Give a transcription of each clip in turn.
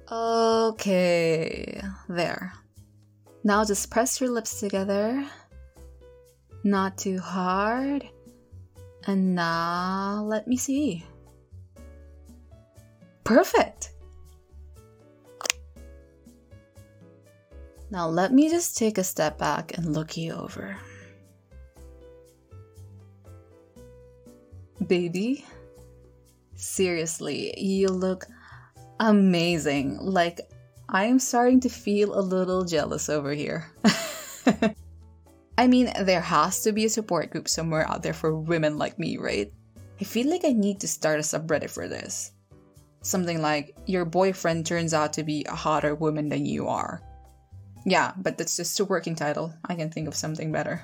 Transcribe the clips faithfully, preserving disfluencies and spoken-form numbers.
Okay, there. Now just press your lips together. Not too hard. And now let me see. Perfect! Now let me just take a step back and look you over. Baby, seriously, you look amazing. Like, I'm starting to feel a little jealous over here. I mean, there has to be a support group somewhere out there for women like me, right? I feel like I need to start a subreddit for this. Something like, your boyfriend turns out to be a hotter woman than you are. Yeah, but that's just a working title. I can think of something better.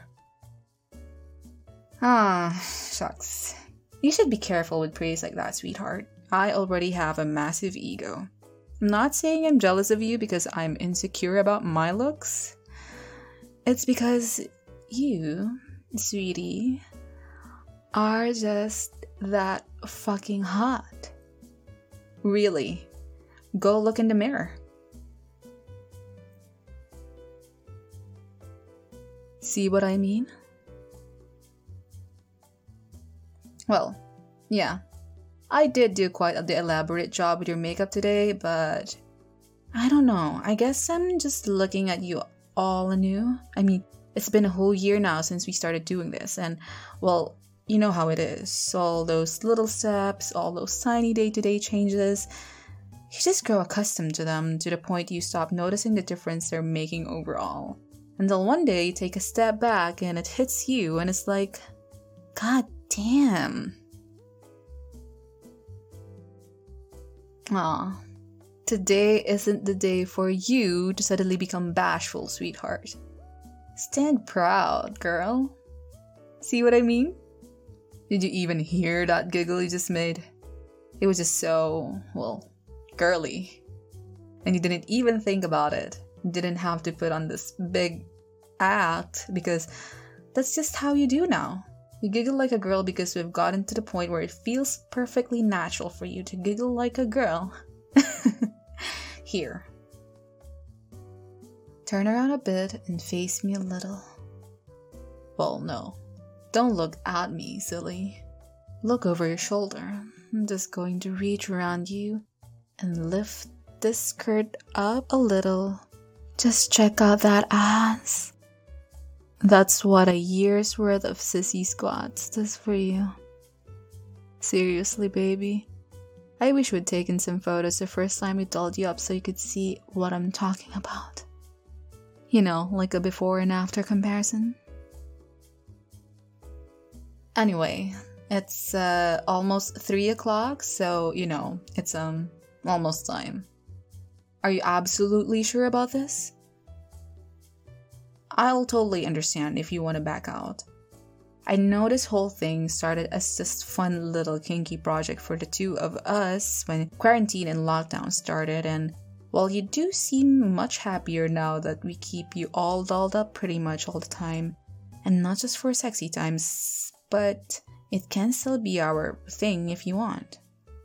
Ah, shucks. You should be careful with praise like that, sweetheart. I already have a massive ego. I'm not saying I'm jealous of you because I'm insecure about my looks. It's because you, sweetie, are just that fucking hot. Really. Go look in the mirror. See what I mean? Well, yeah. I did do quite the elaborate job with your makeup today, but I don't know. I guess I'm just looking at you all anew. I mean, it's been a whole year now since we started doing this, and, well, you know how it is. All those little steps, all those tiny day-to-day changes, you just grow accustomed to them to the point you stop noticing the difference they're making overall. Until one day you take a step back and it hits you and it's like, God damn. Aw, today isn't the day for you to suddenly become bashful, sweetheart. Stand proud, girl. See what I mean? Did you even hear that giggle you just made? It was just so, well, girly. And you didn't even think about it. You didn't have to put on this big act because that's just how you do now. You giggle like a girl because we've gotten to the point where it feels perfectly natural for you to giggle like a girl. Here. Turn around a bit and face me a little. Well, no. Don't look at me, silly. Look over your shoulder. I'm just going to reach around you and lift this skirt up a little. Just check out that ass. That's what a year's worth of sissy squats does for you. Seriously, baby. I wish we'd taken some photos the first time we dolled you up so you could see what I'm talking about. You know, like a before and after comparison. Anyway, it's uh, almost three o'clock, so, you know, it's um almost time. Are you absolutely sure about this? I'll totally understand if you want to back out. I know this whole thing started as just fun little kinky project for the two of us when quarantine and lockdown started, and while you do seem much happier now that we keep you all dolled up pretty much all the time, and not just for sexy times, but it can still be our thing if you want.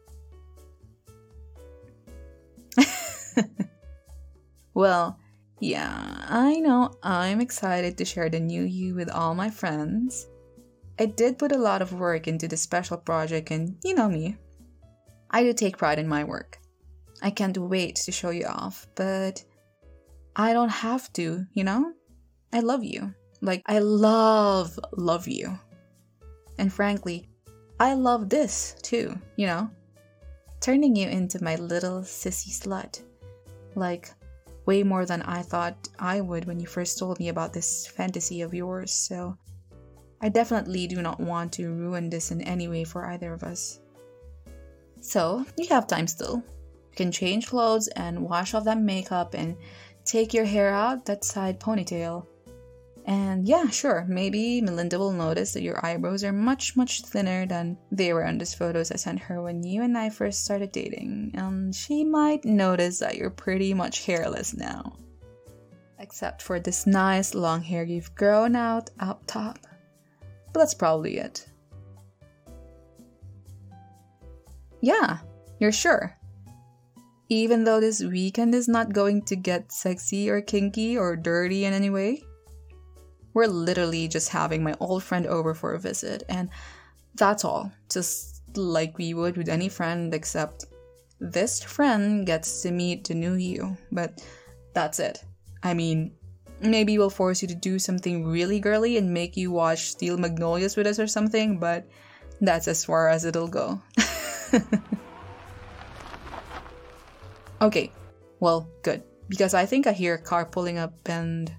Well, yeah, I know I'm excited to share the new you with all my friends. I did put a lot of work into this special project and you know me. I do take pride in my work. I can't wait to show you off, but I don't have to, you know? I love you. Like, I love, love you. And frankly, I love this too, you know? Turning you into my little sissy slut. Like, way more than I thought I would when you first told me about this fantasy of yours, so I definitely do not want to ruin this in any way for either of us. So, you have time still. You can change clothes and wash off that makeup and take your hair out that side ponytail. And yeah, sure, maybe Melinda will notice that your eyebrows are much, much thinner than they were on those photos I sent her when you and I first started dating. And she might notice that you're pretty much hairless now. Except for this nice long hair you've grown out up top. But that's probably it. Yeah, you're sure. Even though this weekend is not going to get sexy or kinky or dirty in any way. We're literally just having my old friend over for a visit, and that's all. Just like we would with any friend, except this friend gets to meet the new you. But that's it. I mean, maybe we'll force you to do something really girly and make you watch Steel Magnolias with us or something, but that's as far as it'll go. Okay, well, good. Because I think I hear a car pulling up and...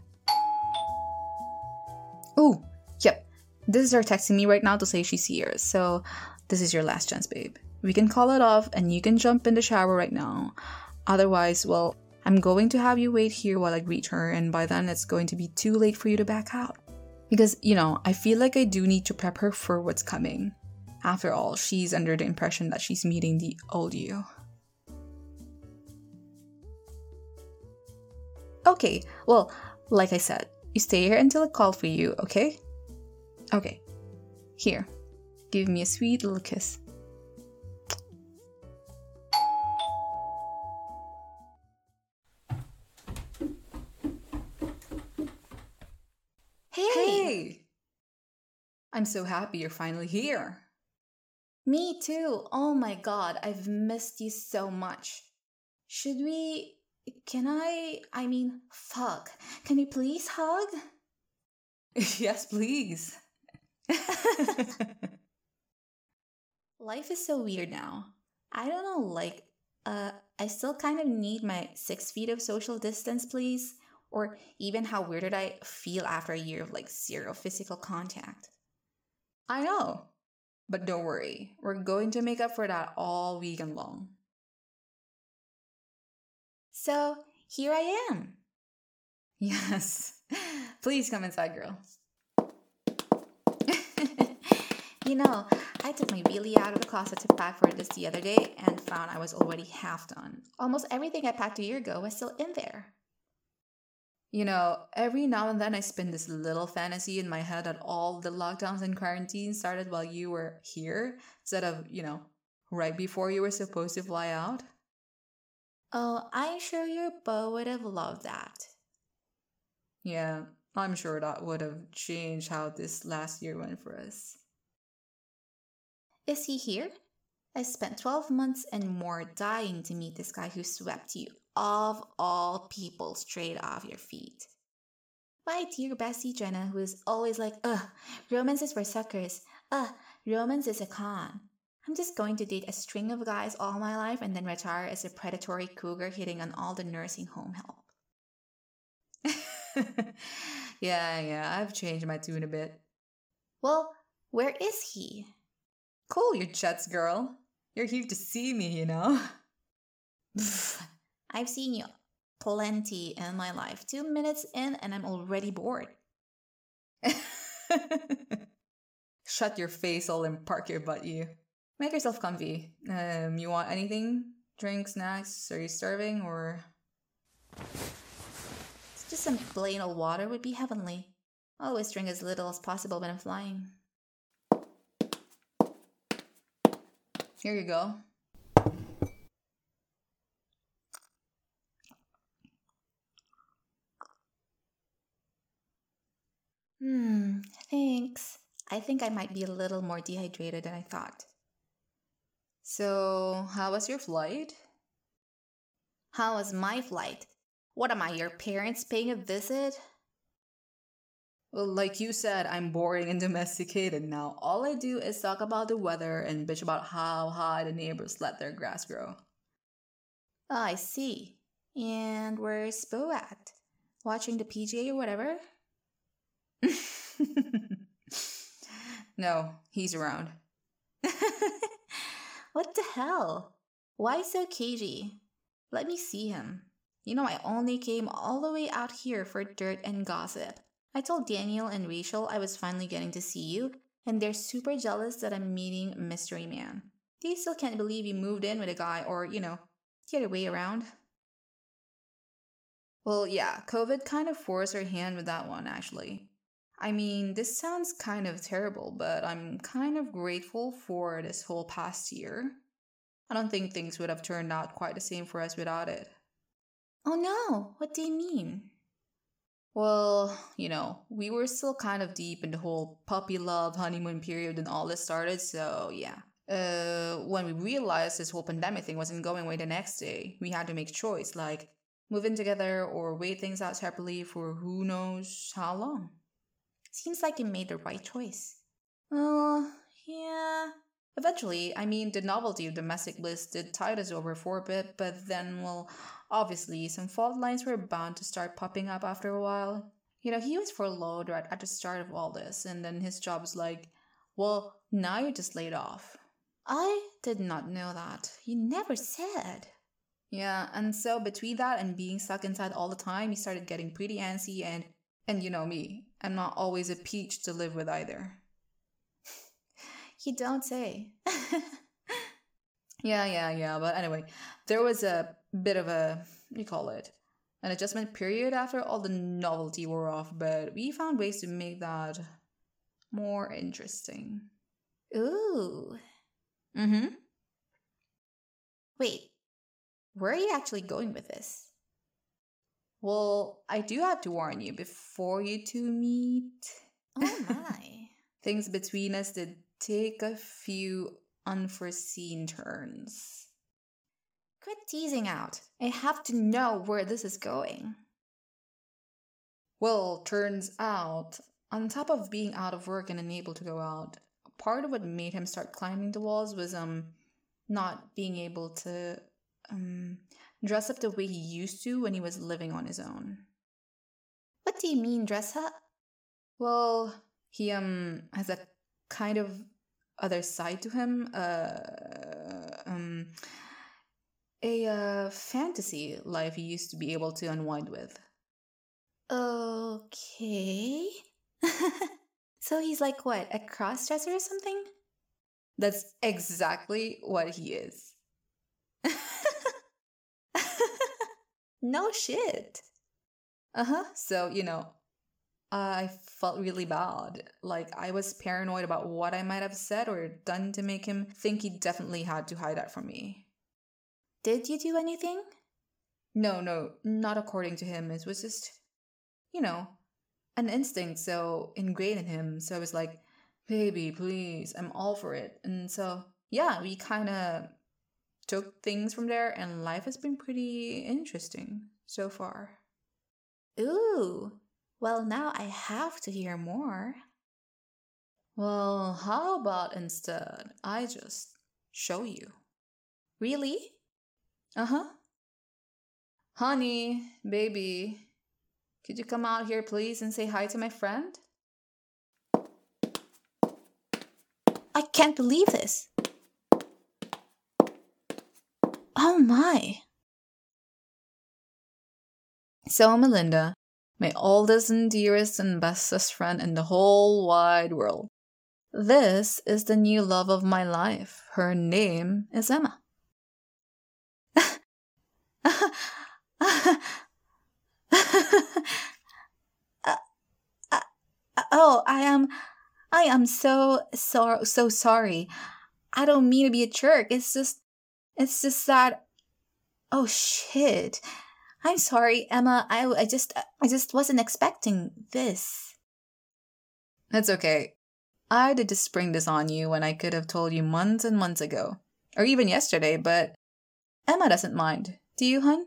Oh, yep. This is her texting me right now to say she's here. So, this is your last chance, babe. We can call it off and you can jump in the shower right now. Otherwise, well, I'm going to have you wait here while I greet her, and by then it's going to be too late for you to back out. Because, you know, I feel like I do need to prep her for what's coming. After all, she's under the impression that she's meeting the old you. Okay, well, like I said, you stay here until I call for you, okay? Okay. Here. Give me a sweet little kiss. Hey! Hey! I'm so happy you're finally here. Me too. Oh my god, I've missed you so much. Should we... Can I... I mean, fuck. Can we please hug? Yes, please. Life is so weird now. I don't know, like, uh, I still kind of need my six feet of social distance, please. Or even how weirded I feel after a year of, like, zero physical contact. I know. But don't worry. We're going to make up for that all weekend long. So, here I am. Yes. Please come inside, girl. You know, I took my wheelie out of the closet to pack for this the other day and found I was already half done. Almost everything I packed a year ago was still in there. You know, every now and then I spin this little fantasy in my head that all the lockdowns and quarantine started while you were here, instead of, you know, right before you were supposed to fly out. Oh, I'm sure your beau would have loved that. Yeah, I'm sure that would have changed how this last year went for us. Is he here? I spent twelve months and more dying to meet this guy who swept you, of all people, straight off your feet. My dear bestie Jenna, who is always like, ugh, romance is for suckers. Ugh, romance is a con. I'm just going to date a string of guys all my life and then retire as a predatory cougar hitting on all the nursing home help. yeah, yeah, I've changed my tune a bit. Well, where is he? Cool your jets, girl. You're here to see me, you know? I've seen you plenty in my life. Two minutes in and I'm already bored. Shut your face hole and park your butt, you. Make yourself comfy. Um, you want anything? Drink, snacks? Are you starving or... Just some plain old water would be heavenly. I always drink as little as possible when I'm flying. Here you go. Hmm, thanks. I think I might be a little more dehydrated than I thought. So, how was your flight? How was my flight? What am I, your parents paying a visit? Well, like you said, I'm boring and domesticated now. All I do is talk about the weather and bitch about how high the neighbors let their grass grow. Oh, I see. And where's Bo at? Watching the P G A or whatever? No, he's around. What the hell? Why so cagey? Let me see him. You know, I only came all the way out here for dirt and gossip. I told Daniel and Rachel I was finally getting to see you, and they're super jealous that I'm meeting Mystery Man. They still can't believe you moved in with a guy or, you know, the other way around. Well, yeah, COVID kind of forced her hand with that one, actually. I mean, this sounds kind of terrible, but I'm kind of grateful for this whole past year. I don't think things would have turned out quite the same for us without it. Oh no, what do you mean? Well, you know, we were still kind of deep in the whole puppy love honeymoon period when all this started, so yeah. Uh, when we realized this whole pandemic thing wasn't going away the next day, we had to make a choice, like move in together or wait things out separately for who knows how long. Seems like you made the right choice. Well, yeah. Eventually, I mean, the novelty of domestic bliss did tide us over for a bit, but then, well, obviously, some fault lines were bound to start popping up after a while. You know, he was furloughed right at the start of all this, and then his job was like, well, now you're just laid off. I did not know that. You never said. Yeah, and so between that and being stuck inside all the time, he started getting pretty antsy, and, and you know me, I'm not always a peach to live with either. You don't say. yeah, yeah, yeah. But anyway, there was a bit of a, what do you call it, an adjustment period after all the novelty wore off, but we found ways to make that more interesting. Ooh. Mm-hmm. Wait, where are you actually going with this? Well, I do have to warn you, before you two meet... Oh my. Things between us did take a few unforeseen turns. Quit teasing out. I have to know where this is going. Well, turns out, on top of being out of work and unable to go out, part of what made him start climbing the walls was um not being able to um dress up the way he used to when he was living on his own. What do you mean dress up? Well, he um has a kind of other side to him, uh um a uh, fantasy life he used to be able to unwind with. Okay. So he's like what, a cross-dresser or something? That's exactly what he is. No shit. Uh-huh. So, you know, I felt really bad. Like, I was paranoid about what I might have said or done to make him think he definitely had to hide that from me. Did you do anything? No, no, not according to him. It was just, you know, an instinct so ingrained in him. So I was like, baby, please, I'm all for it. And so, yeah, we kind of took things from there, and life has been pretty interesting so far. Ooh, well, now I have to hear more. Well, how about instead I just show you? Really? Uh-huh. Honey, baby, could you come out here, please, and say hi to my friend? I can't believe this. Oh my. So, Melinda, my oldest and dearest and bestest friend in the whole wide world. This is the new love of my life. Her name is Emma. uh, uh, oh, I am, I am so so so sorry. I don't mean to be a jerk. It's just, it's just that. Oh shit! I'm sorry, Emma. I I just I just wasn't expecting this. That's okay. I did just spring this on you when I could have told you months and months ago, or even yesterday. But Emma doesn't mind. Do you, hun?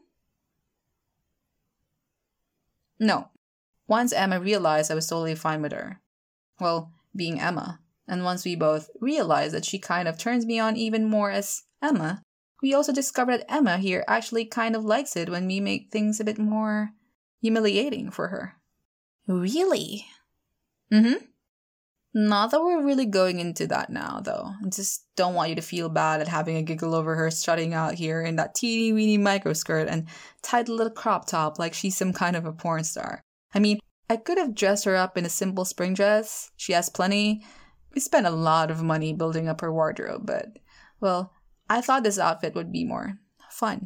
No. Once Emma realized I was totally fine with her. Well, being Emma. And once we both realized that she kind of turns me on even more as Emma, we also discovered that Emma here actually kind of likes it when we make things a bit more humiliating for her. Really? Mm-hmm. Not that we're really going into that now, though. I just don't want you to feel bad at having a giggle over her strutting out here in that teeny-weeny microskirt and tight little crop top like she's some kind of a porn star. I mean, I could have dressed her up in a simple spring dress. She has plenty. We spent a lot of money building up her wardrobe, but, well, I thought this outfit would be more fun.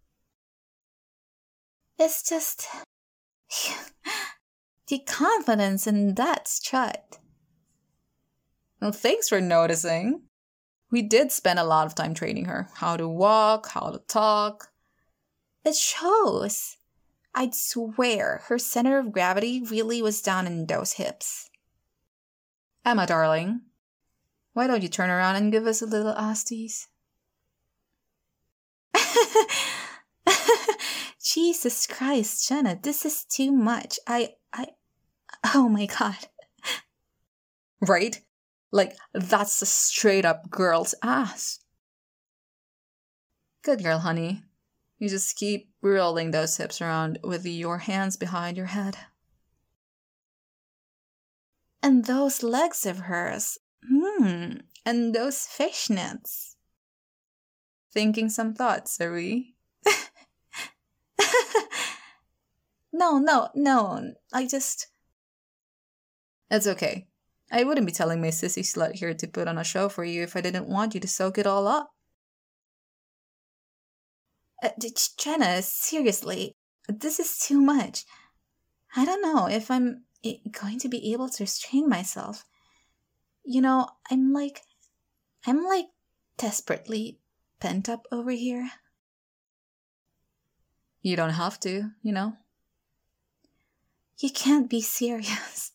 It's just the confidence in that strut. Well, thanks for noticing. We did spend a lot of time training her how to walk, how to talk. It shows. I'd swear her center of gravity really was down in those hips. Emma, darling, why don't you turn around and give us a little ass tease? Jesus Christ, Jenna, this is too much. I, I, oh my god. Right? Like, that's a straight up girl's ass. Good girl, honey. You just keep rolling those hips around with your hands behind your head. And those legs of hers. Hmm. And those fishnets. Thinking some thoughts, are we? No, no, no. I just... It's okay. I wouldn't be telling my sissy slut here to put on a show for you if I didn't want you to soak it all up. Uh, Jenna, seriously, this is too much. I don't know if I'm going to be able to restrain myself. You know, I'm like, I'm like desperately pent up over here. You don't have to, you know. You can't be serious.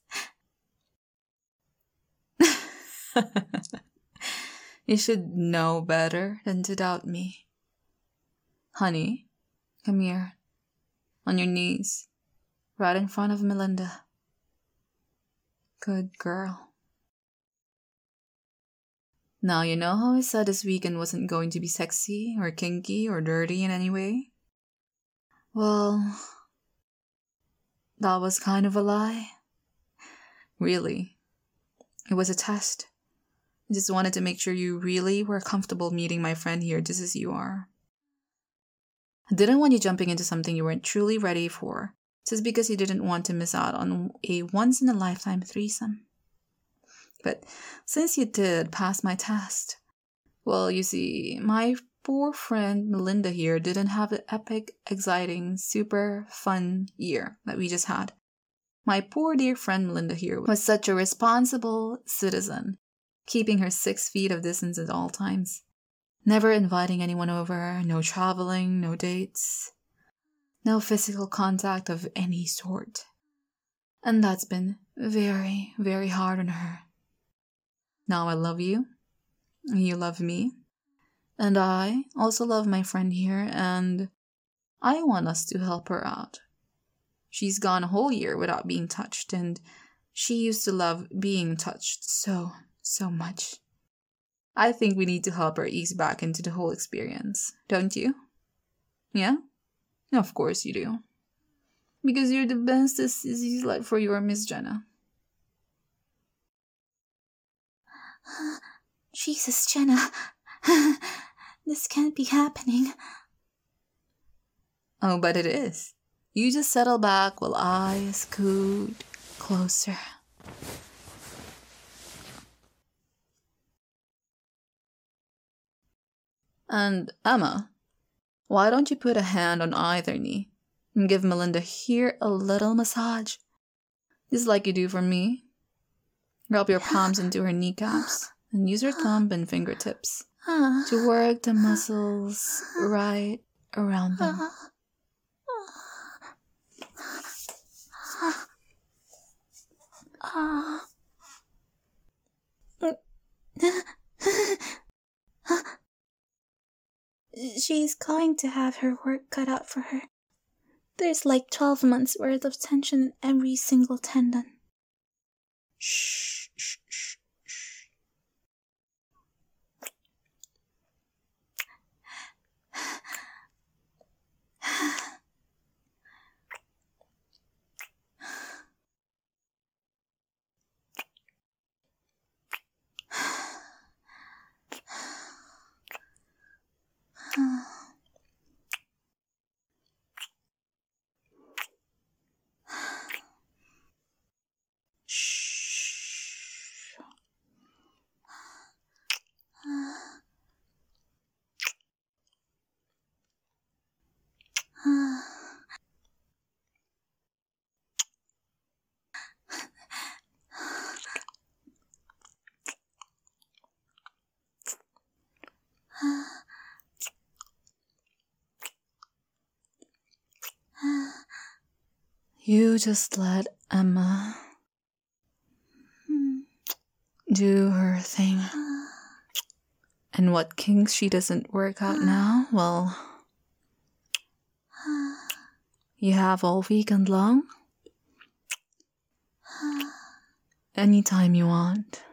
You should know better than to doubt me. Honey, come here. On your knees. Right in front of Melinda. Good girl. Now you know how I said this weekend wasn't going to be sexy or kinky or dirty in any way? Well, that was kind of a lie. Really. It was a test. I just wanted to make sure you really were comfortable meeting my friend here just as you are. I didn't want you jumping into something you weren't truly ready for, just because you didn't want to miss out on a once-in-a-lifetime threesome. But since you did pass my test, well, you see, my poor friend Melinda here didn't have the epic, exciting, super fun year that we just had. My poor dear friend Melinda here was such a responsible citizen, keeping her six feet of distance at all times. Never inviting anyone over, no traveling, no dates, no physical contact of any sort. And that's been very, very hard on her. Now I love you, and you love me, and I also love my friend here, and I want us to help her out. She's gone a whole year without being touched, and she used to love being touched so, so much. I think we need to help her ease back into the whole experience, don't you? Yeah? Of course you do. Because you're the best sissy slut for your Miss Jenna. Jesus, Jenna. This can't be happening. Oh, but it is. You just settle back while I scoot closer. And Emma, why don't you put a hand on either knee and give Melinda here a little massage? Just like you do for me. Rub your palms into her kneecaps and use your thumb and fingertips to work the muscles right around them. She's going to have her work cut out for her. There's like twelve months worth of tension in every single tendon. Shh, shh, shh, shh. You just let Emma do her thing. And what kinks she doesn't work out now, well, you have all weekend long. Anytime you want.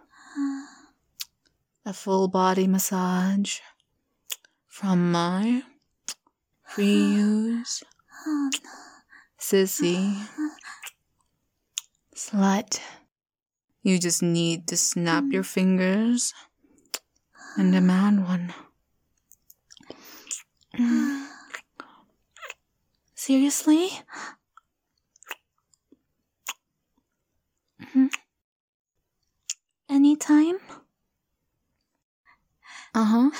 A full body massage from my free use sissy slut. You just need to snap your fingers and demand one. Seriously? Anytime? Uh-huh.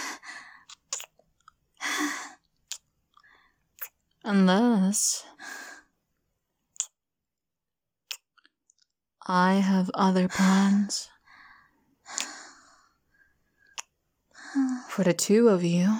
Unless I have other plans for the two of you.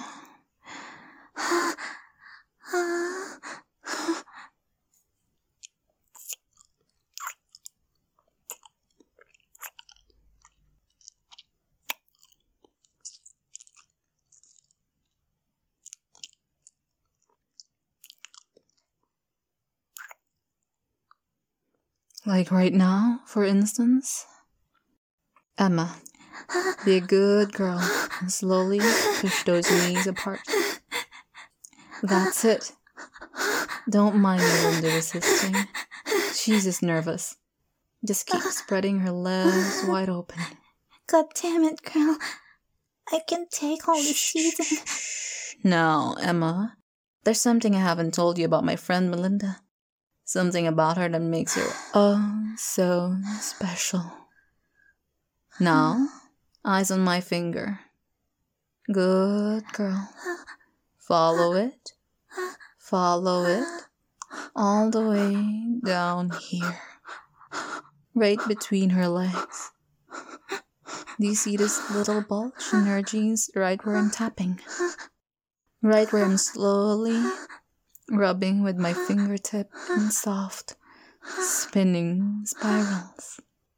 Like right now, for instance. Emma, be a good girl and slowly push those knees apart. That's it. Don't mind Melinda resisting. She's just nervous. Just keep spreading her legs wide open. God damn it, girl. I can take all this season. Now, Emma, there's something I haven't told you about my friend Melinda. Something about her that makes her oh so special. Now, eyes on my finger. Good girl. Follow it. Follow it. All the way down here. Right between her legs. Do you see this little bulge in her jeans right where I'm tapping? Right where I'm slowly rubbing with my fingertip in soft, spinning spirals.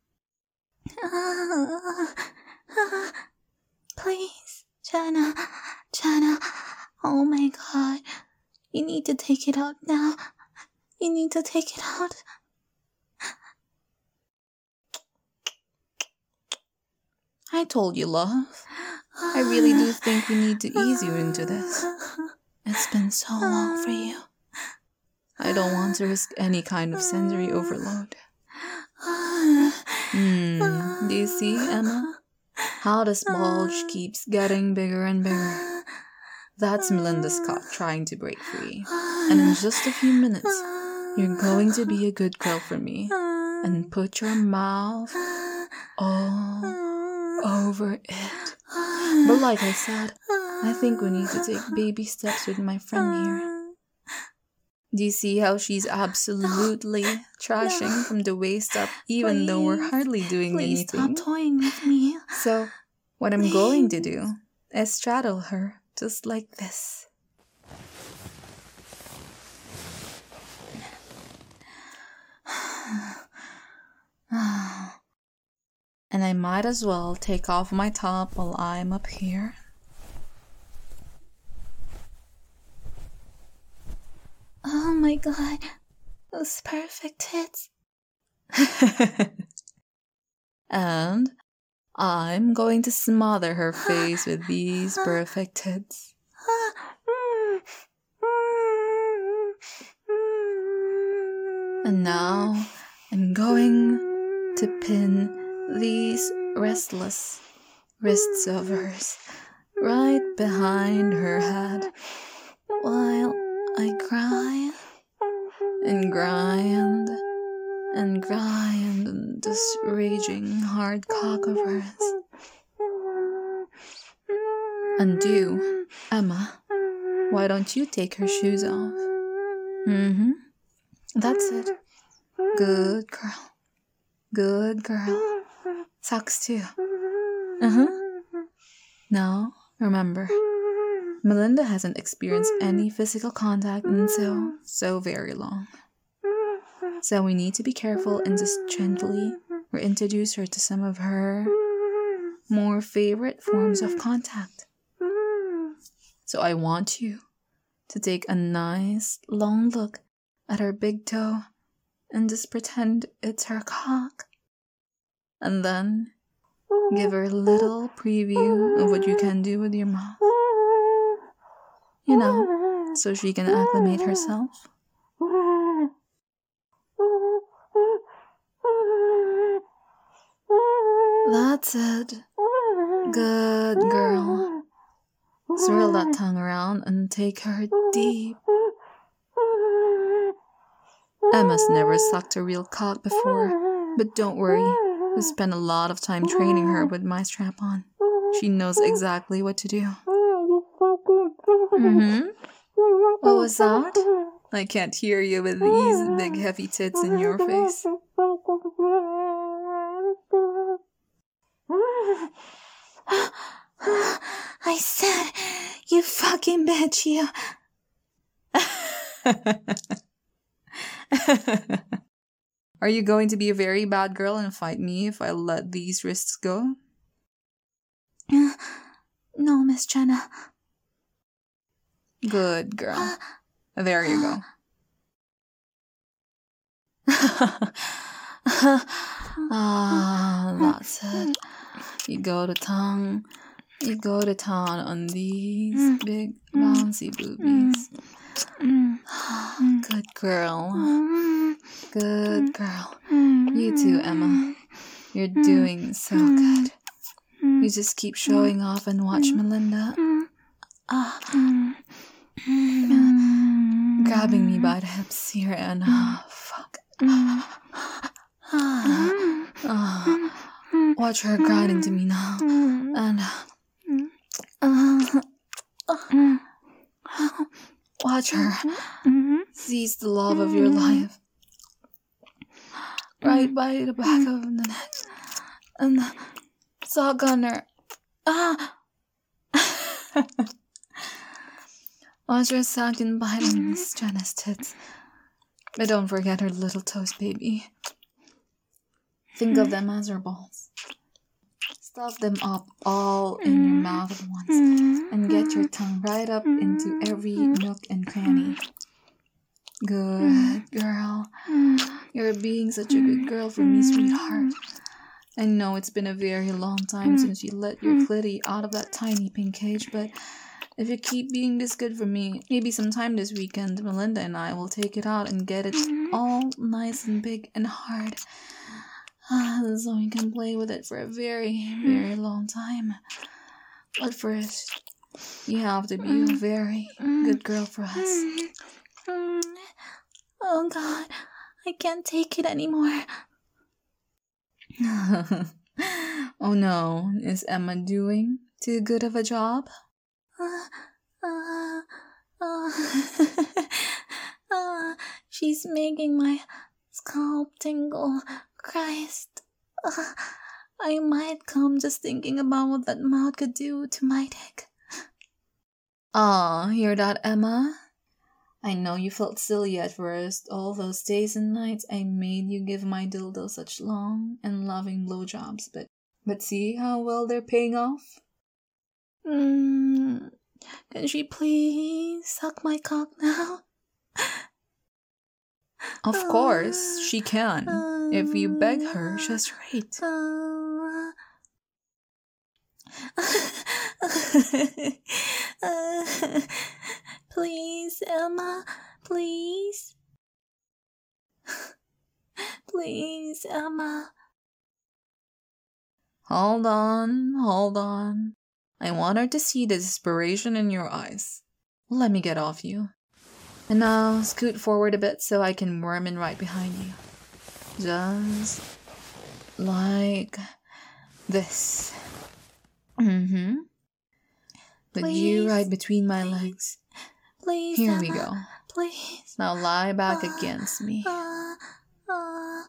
Please, Jenna, Jenna, oh my god, you need to take it out now. You need to take it out. I told you, love. I really do think we need to ease you into this. It's been so long for you. I don't want to risk any kind of sensory overload. Hmm, do you see, Emma? How this bulge keeps getting bigger and bigger. That's Melinda's cock trying to break free. And in just a few minutes, you're going to be a good girl for me and put your mouth all over it. But like I said, I think we need to take baby steps with my friend here. Do you see how she's absolutely trashing from the waist up, even please, though we're hardly doing please anything? Stop toying with me. So, what I'm please. going to do is straddle her just like this. And I might as well take off my top while I'm up here. Oh my god, those perfect tits. And I'm going to smother her face with these perfect tits. And now I'm going to pin these restless wrists of hers right behind her head while I grind and grind and grind on this raging hard cock of hers. And you, Emma, why don't you take her shoes off? Mm-hmm. That's it. Good girl. Good girl. Socks too. Uh-huh. Now, remember, Melinda hasn't experienced any physical contact in so, so very long. So we need to be careful and just gently reintroduce her to some of her more favorite forms of contact. So I want you to take a nice long look at her big toe and just pretend it's her cock. And then give her a little preview of what you can do with your mouth. You know, so she can acclimate herself. That's it. Good girl. Swirl that tongue around and take her deep. Emma's never sucked a real cock before, but don't worry. We spent a lot of time training her with my strap on. She knows exactly what to do. Mm-hmm. What was that? I can't hear you with these big heavy tits in your face. I said, you fucking bitch, you. Are you going to be a very bad girl and fight me if I let these wrists go? Uh, no, Miss Jenna. Good girl. There you go. Ah, that's it. You go to tongue. You go to town on these big bouncy boobies. Good girl. Good girl. You too, Emma. You're doing so good. You just keep showing off and watch Melinda. Ah. Grabbing me by the hips here and ah, fuck. Ah. Watch her grind into me now. And uh, watch her seize the love of your life. Right by the back of the neck. And suck on her. Ah. Watch her suck and bite on Miss Jenna's tits. But don't forget her little toes, baby. Think of them as her balls. Stuff them up all in your mouth at once. And get your tongue right up into every nook and cranny. Good girl. You're being such a good girl for me, sweetheart. I know it's been a very long time since you let your clitty out of that tiny pink cage, but if you keep being this good for me, maybe sometime this weekend, Melinda and I will take it out and get it all nice and big and hard. So we can play with it for a very, very long time. But first, you have to be a very good girl for us. Oh God, I can't take it anymore. Oh no, is Emma doing too good of a job? Uh, uh, uh, uh, she's making my scalp tingle. Christ. Uh, I might come just thinking about what that mouth could do to my dick. Aw, hear that, Emma? I know you felt silly at first, all those days and nights I made you give my dildo such long and loving blowjobs, but but see how well they're paying off? Mm, can she please suck my cock now? Of uh, course, she can, uh, if you beg her just right. Uh, uh, please, Emma, please. Please, Emma. Hold on, hold on. I want her to see the desperation in your eyes. Let me get off you. And now, scoot forward a bit so I can worm in right behind you. Just like this. Mm-hmm. With you right between my legs. Please, Here Emma, we go. Please. Now lie back uh, against me. Uh, uh,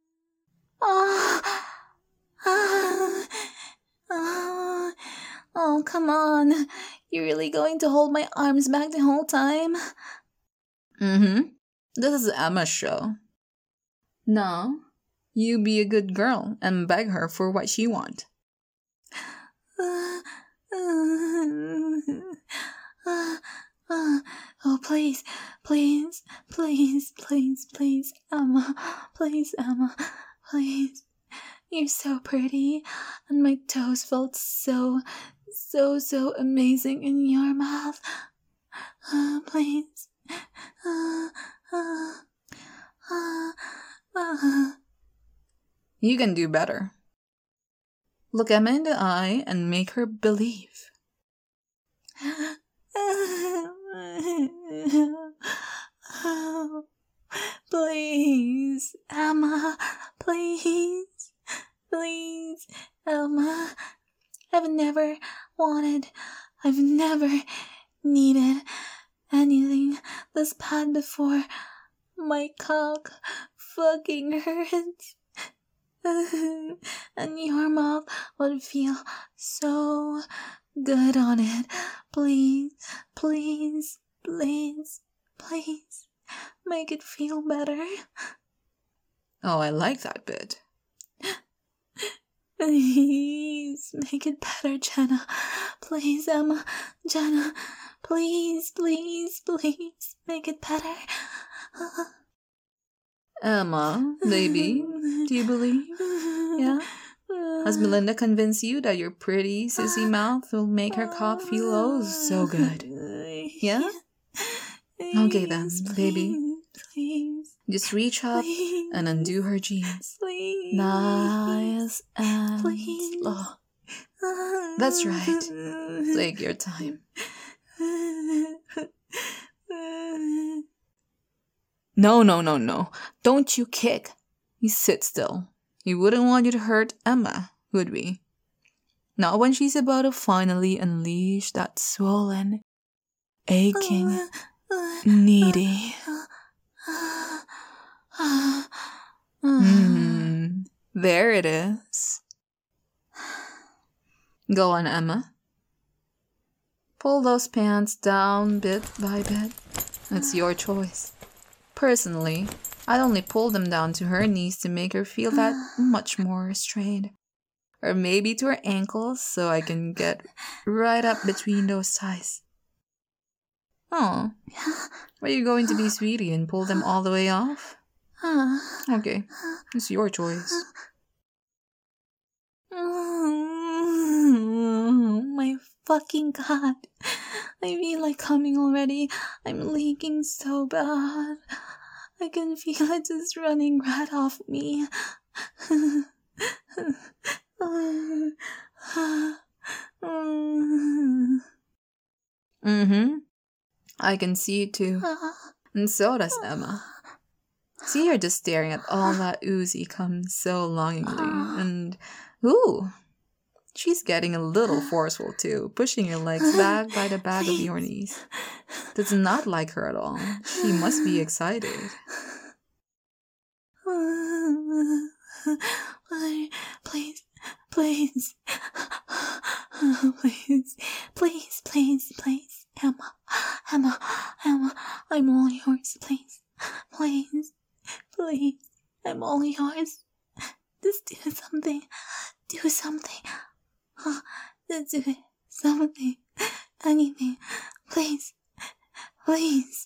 uh, uh, uh, uh, Oh, come on. You're really going to hold my arms back the whole time? Mm-hmm. This is Emma's show. Now, you be a good girl and beg her for what she wants. Uh, uh, uh, oh, please, please, please, please, please, Emma, please, Emma, please. You're so pretty, and my toes felt so, so, so amazing in your mouth. Uh, please. Uh, uh, uh, uh. You can do better. Look Emma in the eye and make her believe. Oh, please, Emma, please, please, Emma. I've never wanted, I've never needed anything this bad before. My cock fucking hurts. And your mouth would feel so good on it. Please, please, please, please, make it feel better. Oh, I like that bit. Please, make it better, Jenna. Please, Emma, Jenna, please, please, please, make it better. Emma, baby, do you believe? Yeah? Has Melinda convinced you that your pretty sissy mouth will make her cock feel oh so good? Yeah? Okay then, baby. Please, just reach up please, and undo her jeans. please, Nice and please. slow. That's right. Take your time. No, no, no, no. Don't you kick. You sit still. We wouldn't want you to hurt Emma, would we? Not when she's about to finally unleash that swollen, aching, needy. Mm, there it is. Go on, Emma. Pull those pants down bit by bit. It's your choice. Personally, I'd only pull them down to her knees to make her feel that much more restrained. Or maybe to her ankles so I can get right up between those thighs. Oh, are you going to be sweetie and pull them all the way off? Okay, it's your choice. Oh my fucking god. I feel like coming already. I'm leaking so bad. I can feel it just running right off me. Mm-hmm. I can see it too. And so does Emma. See her just staring at all that oozy cum so longingly. And, ooh, she's getting a little forceful too, pushing her legs back by the back of your knees. That's not like her at all. She must be excited. Please, please, please, please, please, please, Emma, Emma, Emma, I'm all yours, please, please, please, I'm all yours. Just do something, do something, just do something, anything, please, please.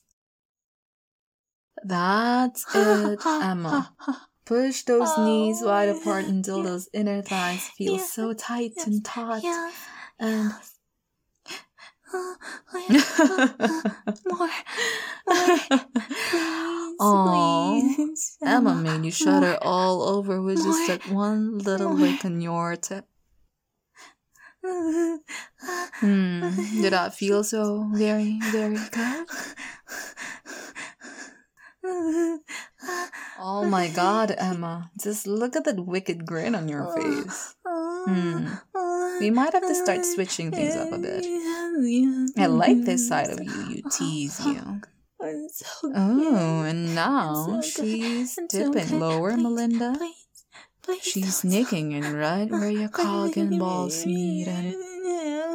That's it, Emma. Push those oh, knees wide apart until yeah. those inner thighs feel yeah. so tight yes. and taut. Yeah. And uh, more, more, please, oh, please. Emma, Emma made you shudder more, all over with more, just that one little more. lick on your tip. Hmm, did that feel so very, very good? Oh my god, Emma. Just look at that wicked grin on your face. Hmm. We might have to start switching things up a bit. I like this side of you, you tease you. Oh, and now she's dipping lower, Melinda. She's nicking in right where your cock and balls meet and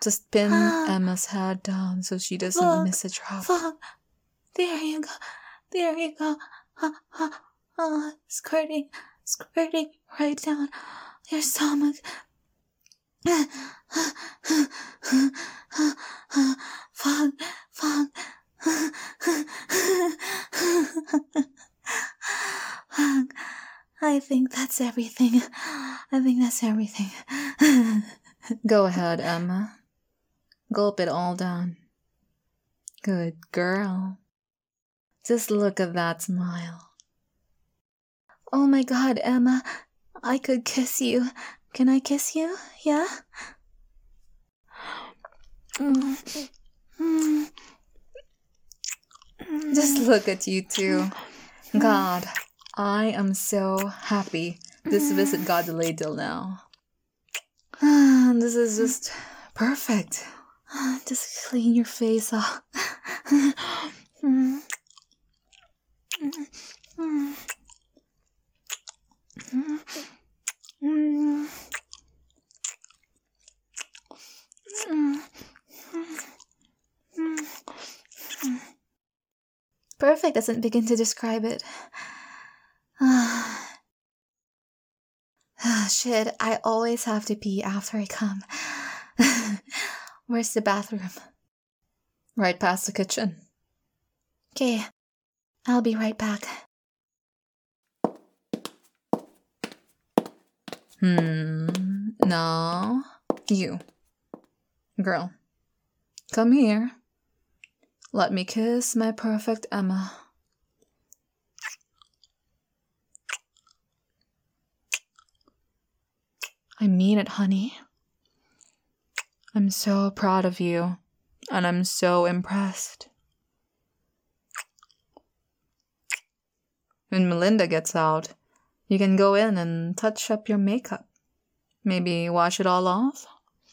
Just pin Ah. Emma's head down so she doesn't Fuck. miss a drop. Fuck. There you go. There you go. Uh, uh, uh, squirting, squirting right down your stomach. Fuck, fuck. I think that's everything. I think that's everything. Go ahead, Emma. Gulp it all down. Good girl. Just look at that smile. Oh my god, Emma. I could kiss you. Can I kiss you? Yeah? Just look at you two. God, I am so happy this visit got delayed till now. This is just perfect. Just clean your face off. Perfect doesn't begin to describe it. Shit, I always have to pee after I come. Where's the bathroom? Right past the kitchen. Okay, I'll be right back. Hmm. No. You. Girl. Come here. Let me kiss my perfect Emma. I mean it, honey. I'm so proud of you, and I'm so impressed. When Melinda gets out, you can go in and touch up your makeup. Maybe wash it all off.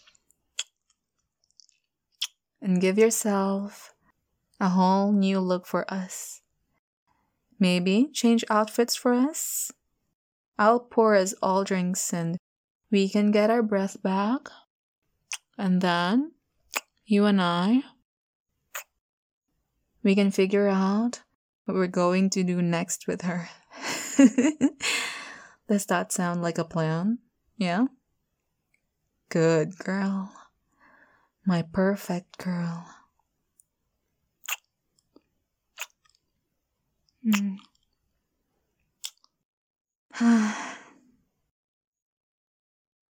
And give yourself a whole new look for us. Maybe change outfits for us. I'll pour us all drinks and we can get our breath back. And then, you and I, we can figure out what we're going to do next with her. Does that sound like a plan? Yeah? Good girl. My perfect girl. Mm.